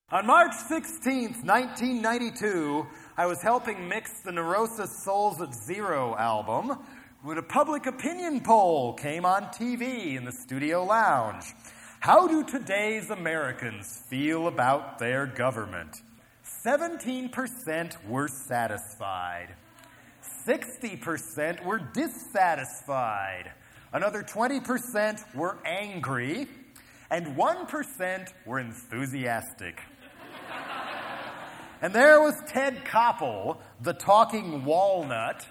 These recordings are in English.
On March 16th, 1992, I was helping mix the Neurosis Souls at Zero album when a public opinion poll came on TV in the studio lounge. How do today's Americans feel about their government? 17% were satisfied. 60% were dissatisfied. Another 20% were angry. And 1% were enthusiastic. And there was Ted Koppel, the talking walnut,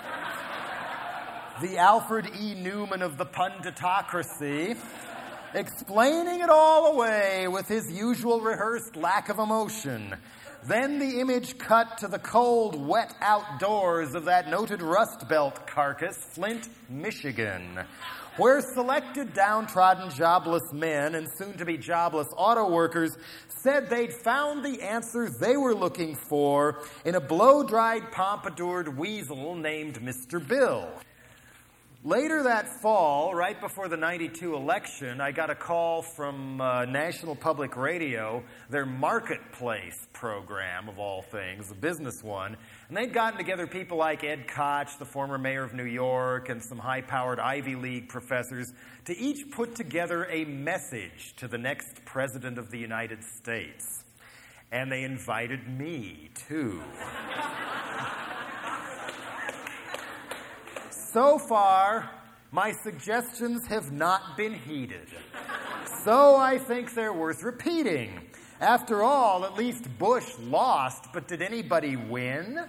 the Alfred E. Newman of the punditocracy, explaining it all away with his usual rehearsed lack of emotion. Then the image cut to the cold, wet outdoors of that noted Rust Belt carcass, Flint, Michigan, where selected downtrodden jobless men and soon-to-be jobless auto workers said they'd found the answer they were looking for in a blow-dried, pompadoured weasel named Mr. Bill. Later that fall, right before the 92 election, I got a call from National Public Radio, their Marketplace program, of all things, a business one. And they'd gotten together people like Ed Koch, the former mayor of New York, and some high-powered Ivy League professors to each put together a message to the next president of the United States. And they invited me, too. So far, my suggestions have not been heeded. So I think they're worth repeating. After all, at least Bush lost, but did anybody win?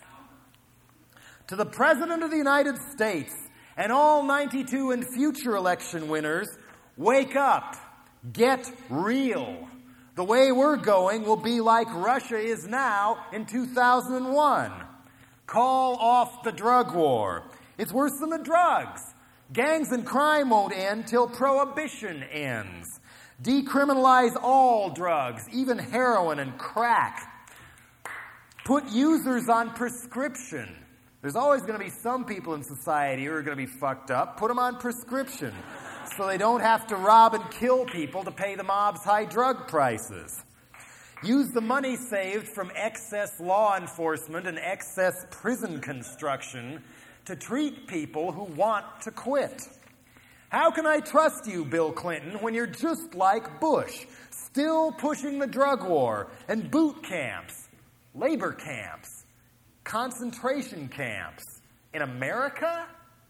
To the President of the United States and all 92 and future election winners, wake up. Get real. The way we're going will be like Russia is now in 2001. Call off the drug war. It's worse than the drugs. Gangs and crime won't end till prohibition ends. Decriminalize all drugs, even heroin and crack. Put users on prescription. There's always going to be some people in society who are going to be fucked up. Put them on prescription so they don't have to rob and kill people to pay the mob's high drug prices. Use the money saved from excess law enforcement and excess prison construction to treat people who want to quit. How can I trust you, Bill Clinton, when you're just like Bush, still pushing the drug war and boot camps, labor camps, concentration camps in America?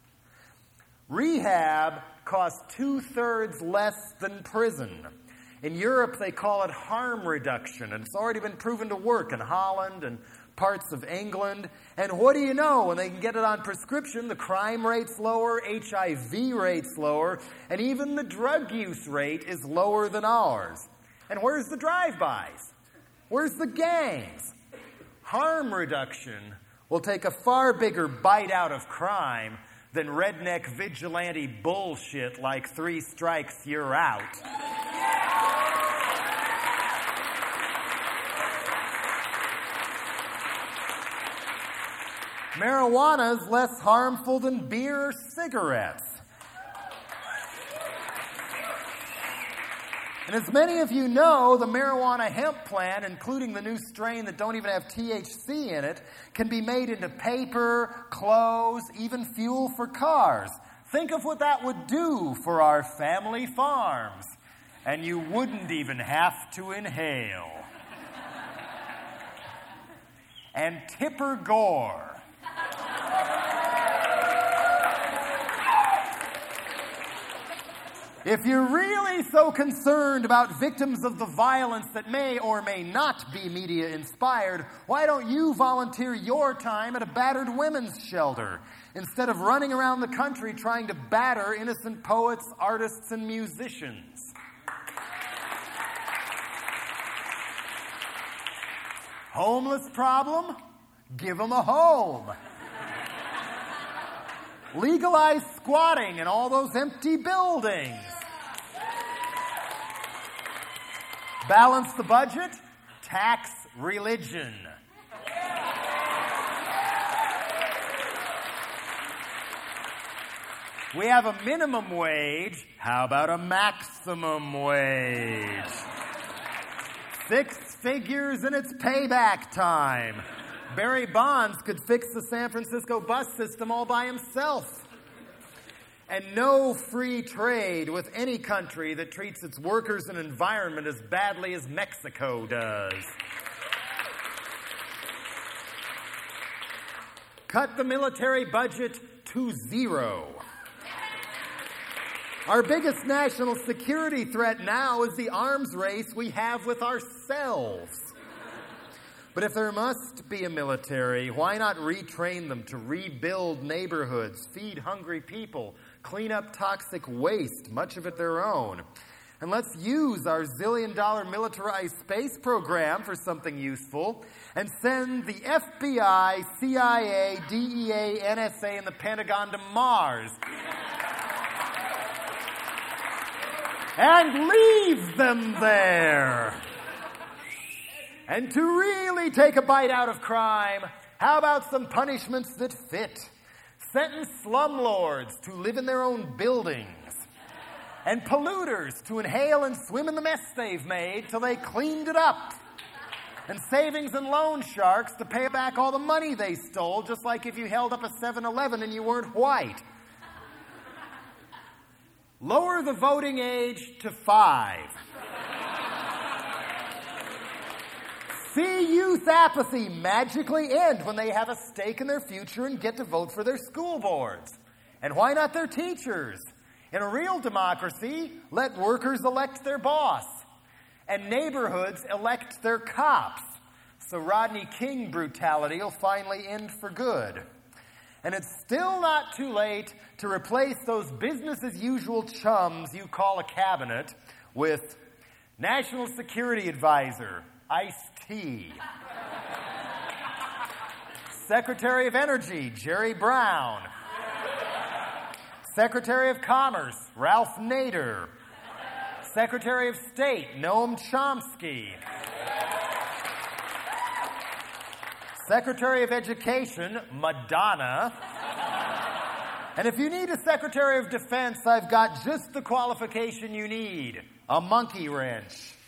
Rehab costs 2/3 less than prison. In Europe, they call it harm reduction, and it's already been proven to work in Holland and parts of England. And what do you know? When they can get it on prescription, the crime rate's lower, HIV rate's lower, and even the drug use rate is lower than ours. And where's the drive-bys? Where's the gangs? Harm reduction will take a far bigger bite out of crime than redneck vigilante bullshit like 3 strikes, you're out. Marijuana is less harmful than beer or cigarettes. And as many of you know, the marijuana hemp plant, including the new strain that don't even have THC in it, can be made into paper, clothes, even fuel for cars. Think of what that would do for our family farms. And you wouldn't even have to inhale. And Tipper Gore. If you're really so concerned about victims of the violence that may or may not be media-inspired, why don't you volunteer your time at a battered women's shelter instead of running around the country trying to batter innocent poets, artists, and musicians? Homeless problem? Give them a home. Legalize squatting in all those empty buildings. Balance the budget? Tax religion. We have a minimum wage. How about a maximum wage? 6 figures and it's payback time. Barry Bonds could fix the San Francisco bus system all by himself. And no free trade with any country that treats its workers and environment as badly as Mexico does. Cut the military budget to 0. Our biggest national security threat now is the arms race we have with ourselves. But if there must be a military, why not retrain them to rebuild neighborhoods, feed hungry people, clean up toxic waste, much of it their own? And let's use our zillion-dollar militarized space program for something useful and send the FBI, CIA, DEA, NSA, and the Pentagon to Mars. And leave them there. And to really take a bite out of crime, how about some punishments that fit? Sentence slumlords to live in their own buildings, and polluters to inhale and swim in the mess they've made till they cleaned it up, and savings and loan sharks to pay back all the money they stole, just like if you held up a 7-Eleven and you weren't white. Lower the voting age to 5. See youth apathy magically end when they have a stake in their future and get to vote for their school boards. And why not their teachers? In a real democracy, let workers elect their boss, and neighborhoods elect their cops, so Rodney King brutality will finally end for good. And it's still not too late to replace those business-as-usual chums you call a cabinet with National Security Advisor, Ice-T, Secretary of Energy, Jerry Brown, Secretary of Commerce, Ralph Nader, Secretary of State, Noam Chomsky, Secretary of Education, Madonna, and if you need a Secretary of Defense, I've got just the qualification you need, a monkey wrench.